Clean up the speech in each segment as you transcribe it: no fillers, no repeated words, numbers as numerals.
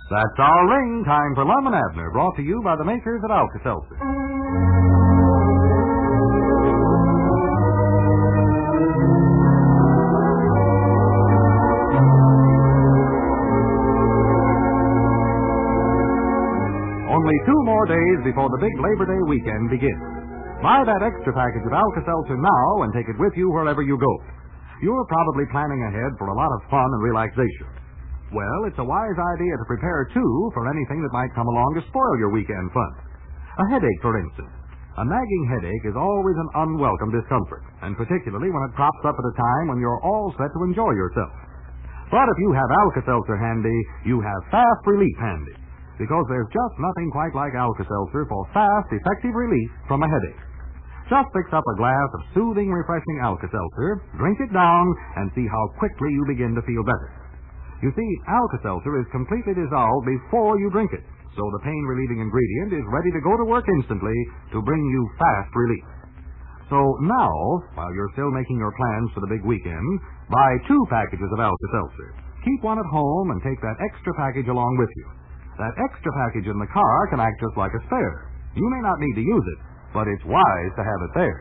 That's our ring. Time for Lum and Abner, brought to you by the makers of Alka-Seltzer. Only 2 more days before the big Labor Day weekend begins. Buy that extra package of Alka-Seltzer now and take it with you wherever you go. You're probably planning ahead for a lot of fun and relaxation. Well, it's a wise idea to prepare, too, for anything that might come along to spoil your weekend fun. A headache, for instance. A nagging headache is always an unwelcome discomfort, and particularly when it crops up at a time when you're all set to enjoy yourself. But if you have Alka-Seltzer handy, you have fast relief handy, because there's just nothing quite like Alka-Seltzer for fast, effective relief from a headache. Just fix up a glass of soothing, refreshing Alka-Seltzer, drink it down, and see how quickly you begin to feel better. You see, Alka-Seltzer is completely dissolved before you drink it, so the pain-relieving ingredient is ready to go to work instantly to bring you fast relief. So now, while you're still making your plans for the big weekend, buy 2 packages of Alka-Seltzer. Keep one at home and take that extra package along with you. That extra package in the car can act just like a spare. You may not need to use it, but it's wise to have it there.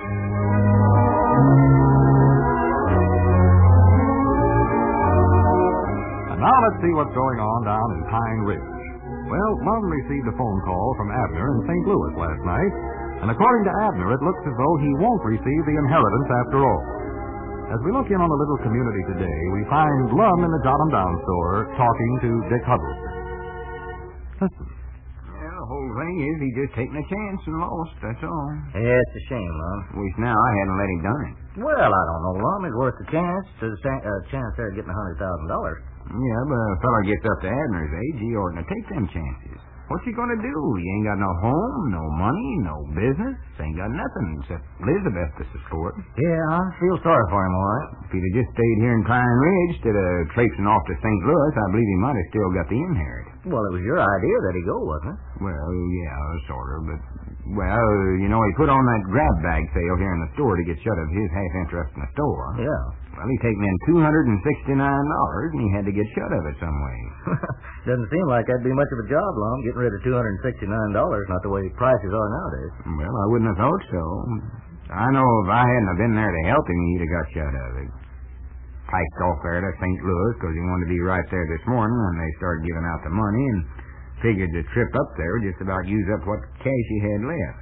And now let's see what's going on down in Pine Ridge. Well, Lum received a phone call from Abner in St. Louis last night, and according to Abner, it looks as though he won't receive the inheritance after all. As we look in on the little community today, we find Lum in the Jot 'em Down store talking to Dick Huddleston. Listen. The whole thing is he just taking a chance and lost, that's all. Yeah, it's a shame, Lum. Wish now I hadn't let him done it. Well, I don't know, Lum. It's worth the chance. There's a chance there of getting $100,000. Yeah, but a fella gets up to Abner's age, he oughtn't to take them chances. What's he going to do? He ain't got no home, no money, no business. Ain't got nothing except Elizabeth to support. Yeah, I feel sorry for him, all right. If he'd have just stayed here in Pine Ridge instead of traipsing off to St. Louis, I believe he might have still got the inheritance. Well, it was your idea that he go, wasn't it? Well, yeah, sort of, but... Well, you know, he put on that grab bag sale here in the store to get shut of his half interest in the store. Yeah. Well, he taken in $269, and he had to get shut of it some way. Doesn't seem like that'd be much of a job, Lum, getting rid of $269, not the way prices are nowadays. Well, I wouldn't have thought so. I know if I hadn't have been there to help him, he'd have got shut of it. Hiked off there to St. Louis because he wanted to be right there this morning when they started giving out the money, and figured the trip up there would just about use up what cash he had left.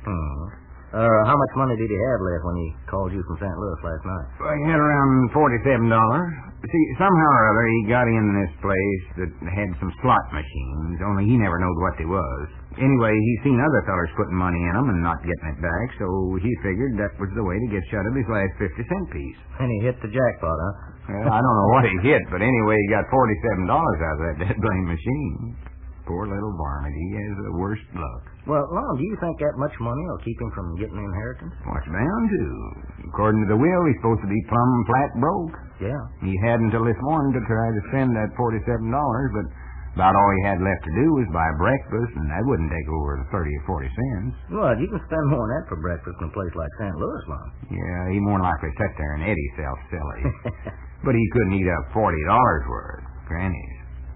How much money did he have left when he called you from St. Louis last night? Well, he had around $47. See, somehow or other he got in this place that had some slot machines, only he never knowed what they was. Anyway, he seen other fellers putting money in them and not getting it back, so he figured that was the way to get shut of his last 50-cent piece. And he hit the jackpot, huh? Well, I don't know what he hit, but anyway, he got $47 out of that dead blame machine. Poor little varmint, he has the worst luck. Well, Lum, do you think that much money will keep him from getting the inheritance? What's bound to? According to the will, he's supposed to be plumb flat broke. Yeah. He had until this morning to try to spend that $47, but about all he had left to do was buy breakfast, and that wouldn't take over the 30 or 40 cents. Well, you can spend more than that for breakfast in a place like St. Louis, Lum. Yeah, he more likely sat there and ate himself silly. But he couldn't eat up $40 worth. Granny's.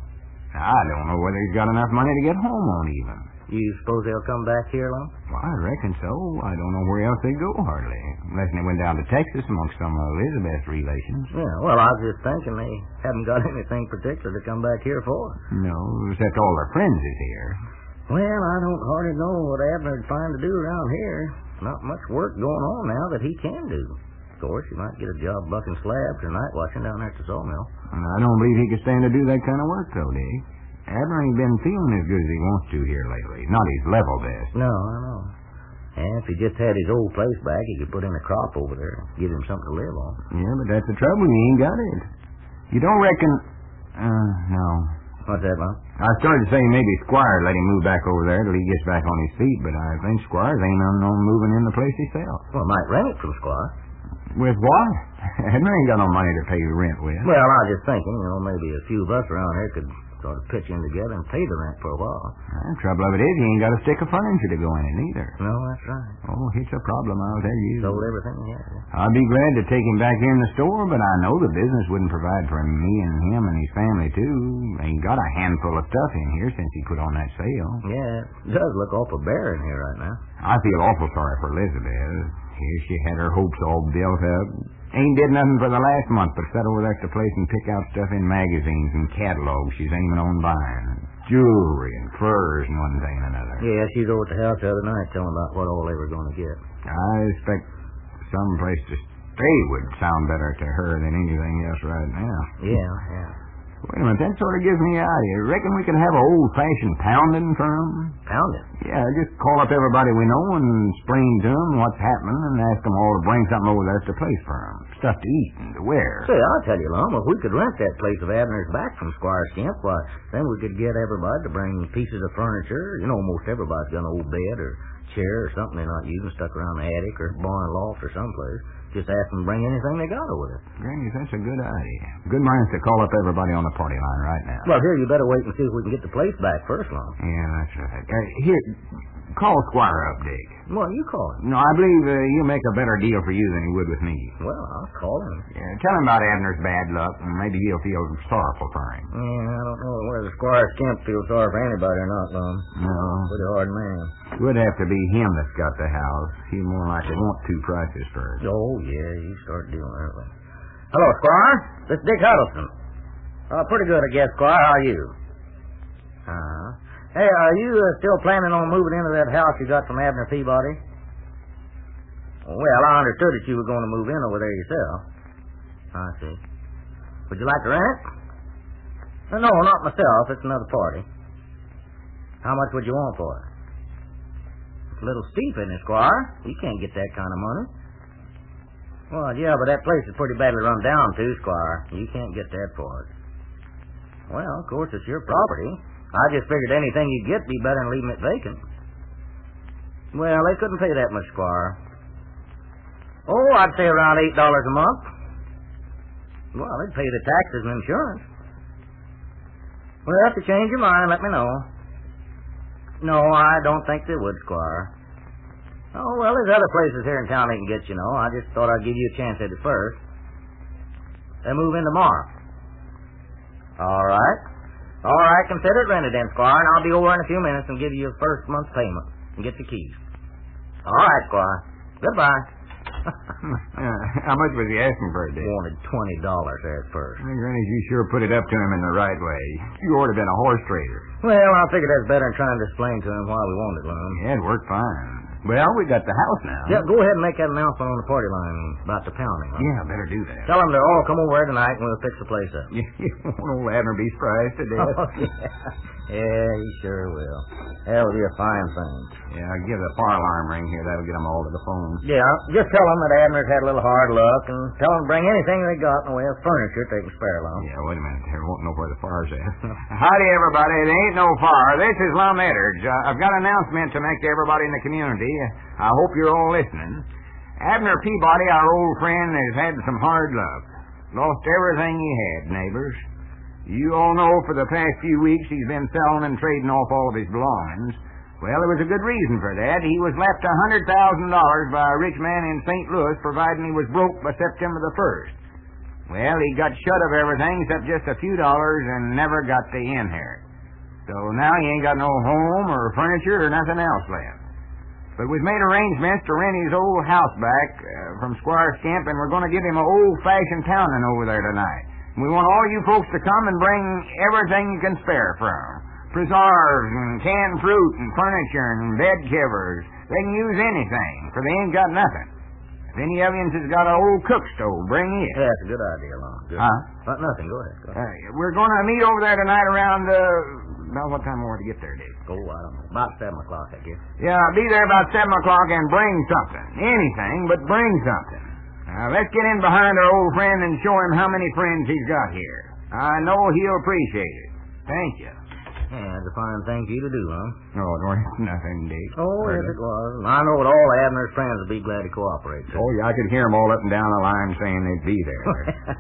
I don't know whether he's got enough money to get home on even. You suppose they'll come back here, Lum? Well, I reckon so. I don't know where else they'd go, hardly. Unless they went down to Texas amongst some of Elizabeth's relations. Yeah, well, I was just thinking they haven't got anything particular to come back here for. No, except all their friends is here. Well, I don't hardly know what Abner'd find to do around here. Not much work going on now that he can do. Of course, he might get a job bucking slabs or night watching down there at the sawmill. I don't believe he could stand to do that kind of work, though, Dick. Abner ain't been feeling as good as he wants to here lately. Not his level best. No, I know. And if he just had his old place back, he could put in a crop over there and give him something to live on. Yeah, but that's the trouble. He ain't got it. You don't reckon... no. What's that, Lum? I started to say maybe Squire let him move back over there till he gets back on his feet, but I think Squires ain't unknown moving in the place himself. Well, might rent it from Squire. With what? Abner ain't got no money to pay the rent with. Well, I was just thinking, maybe a few of us around here could Sort of pitch in together and pay the rent for a while. The trouble of it is, you ain't got a stick of furniture to go in it either. No, that's right. Oh, it's a problem, I'll tell you. Sold everything he had. I'd be glad to take him back here in the store, but I know the business wouldn't provide for me and him and his family, too. Ain't got a handful of stuff in here since he put on that sale. Yeah, it does look awful bare in here right now. I feel awful sorry for Elizabeth. Here she had her hopes all built up. Ain't did nothing for the last month but sit over there at the place and pick out stuff in magazines and catalogs she's aiming on buying. Jewelry and furs and one thing and another. Yeah, she's over at the house the other night telling about what all they were going to get. I expect some place to stay would sound better to her than anything else right now. Yeah. Wait a minute, that sort of gives me an idea. Reckon we could have an old-fashioned pounding for 'em? Pounding? Yeah, just call up everybody we know and explain to 'em what's happening and ask 'em all to bring something over there to place for 'em. Stuff to eat and to wear. Say, I'll tell you, Lum, if we could rent that place of Abner's back from Squire Skimp, why, then we could get everybody to bring pieces of furniture. You know, most everybody's got an old bed or chair or something they're not using stuck around the attic or barn loft or someplace. Just ask them to bring anything they got over there. Granny, that's a good idea. Good minds to call up everybody on the party line right now. Well, here, you better wait and see if we can get the place back first, Lum. Yeah, that's right. Here, call Squire up, Dick. Well, you call him. No, I believe he'll make a better deal for you than he would with me. Well, I'll call him. Yeah, tell him about Abner's bad luck, and maybe he'll feel sorrowful for him. Yeah, I don't know whether Squire Skimp feels sorry for anybody or not, Lum. No. Pretty hard man. It would have to be him that's got the house. He'd more likely want two prices first. Oh, yeah, you start dealing that way. Hello, Squire. This is Dick Huddleston. Pretty good, I guess, Squire. How are you? Hey, are you still planning on moving into that house you got from Abner Peabody? Well, I understood that you were going to move in over there yourself. I see. Would you like to rent? No, not myself. It's another party. How much would you want for it? It's a little steep, isn't it, Squire? You can't get that kind of money. Well, yeah, but that place is pretty badly run down, too, Squire. You can't get that for it. Well, of course, it's your property. I just figured anything you'd get would be better than leaving it vacant. Well, they couldn't pay that much, Squire. Oh, I'd say around $8 a month. Well, they'd pay the taxes and insurance. Well, if you change your mind, let me know. No, I don't think they would, Squire. Oh, well, there's other places here in town they can get, you know. I just thought I'd give you a chance at it first. They move in tomorrow. All right. All right, consider it rented then, Squire, and I'll be over in a few minutes and give you your first month's payment and get the keys. All right, Squire. Goodbye. How much was he asking for it, Dick? Wanted $20 at first. Granny, you sure put it up to him in the right way. You ought to have been a horse trader. Well, I figured that's better than trying to explain to him why we wanted Lum. Yeah, it worked fine. Well, we got the house now. Yeah, go ahead and make that announcement on the party line about the pounding. Huh? Yeah, better do that. Tell them to all come over here tonight and we'll fix the place up. You won't old Abner be surprised to death. Oh, yeah, he sure will. That'll be a fine thing. Yeah, I'll give the fire alarm ring here. That'll get them all to the phone. Yeah, just tell them that Abner's had a little hard luck and tell them to bring anything they got in the way of furniture they can spare along. Yeah, wait a minute. They won't know where the fire's at. Howdy, everybody. It ain't no fire. This is Lum Eddardge. I've got an announcement to make to everybody in the community. I hope you're all listening. Abner Peabody, our old friend, has had some hard luck. Lost everything he had, neighbors. You all know for the past few weeks he's been selling and trading off all of his belongings. Well, there was a good reason for that. He was left $100,000 by a rich man in St. Louis, providing he was broke by September the 1st. Well, he got shut of everything except just a few dollars and never got the inherit. So now he ain't got no home or furniture or nothing else left. But we've made arrangements to rent his old house back from Squire Skimp, and we're going to give him an old-fashioned pounding over there tonight. We want all you folks to come and bring everything you can spare for him. Preserves and canned fruit and furniture and bed covers. They can use anything, for they ain't got nothing. If any of you has got an old cook stove, bring it. Yeah, that's a good idea, Lum. Huh? Nothing. Go ahead. We're going to meet over there tonight around, about what time more to get there, Dick? Oh, I don't know. About 7 o'clock, I guess. Yeah, be there about 7 o'clock and bring something. Anything, but bring something. Now, let's get in behind our old friend and show him how many friends he's got here. I know he'll appreciate it. Thank you. Yeah, that's a fine thing for you to do, huh? No, it wasn't nothing, Dick. Oh, yes, it was. I know that all Abner's friends would be glad to cooperate, too. Oh, yeah, I could hear them all up and down the line saying they'd be there.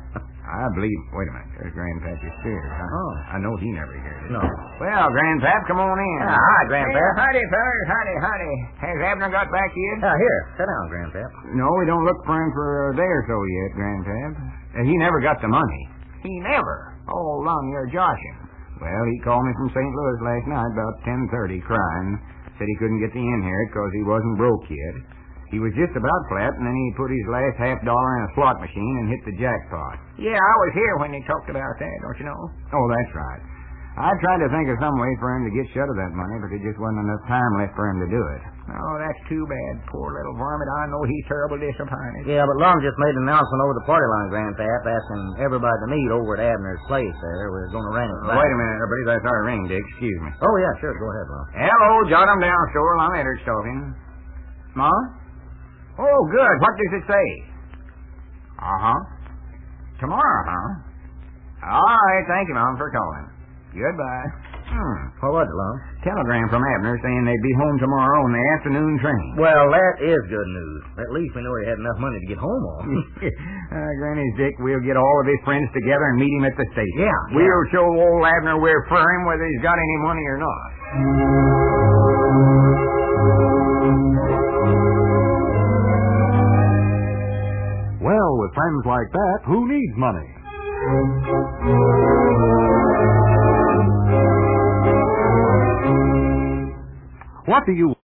I believe... Wait a minute. There's Grandpap upstairs. Oh. I know he never heard it. No. Well, Grandpap, come on in. Hi, Grandpap. Howdy, fellas. Howdy. Has Abner got back yet? Here, sit down, Grandpap. No, we don't look for him for a day or so yet, Grandpap. He never got the money. He never? Oh, along you're joshing. Well, he called me from St. Louis last night about 10:30 crying. Said he couldn't get the inherit because he wasn't broke yet. He was just about flat, and then he put his last $50 in a slot machine and hit the jackpot. Yeah, I was here when they talked about that, don't you know? Oh, that's right. I tried to think of some way for him to get shut of that money, but there just wasn't enough time left for him to do it. Oh, that's too bad. Poor little varmint. I know he's terrible disappointed. Yeah, but Lum just made an announcement over the party line, Grandpap, asking everybody to meet over at Abner's place there. We're going to ring it back. Wait a minute, everybody. That's our ring, Dick. Excuse me. Oh, yeah, sure. Go ahead, Lum. Hello, jot 'em down, Sorrel. I'm Edwards talking. Ma? Oh, good. What does it say? Uh-huh. Tomorrow, huh? All right. Thank you, Mom, for calling. Goodbye. What was it, Lum? Telegram from Abner saying they'd be home tomorrow on the afternoon train. Well, that is good news. At least we know he had enough money to get home on. Granny's Dick, we'll get all of his friends together and meet him at the station. Yeah. We'll show old Abner we're for him whether he's got any money or not. Well, with friends like that, who needs money? What do you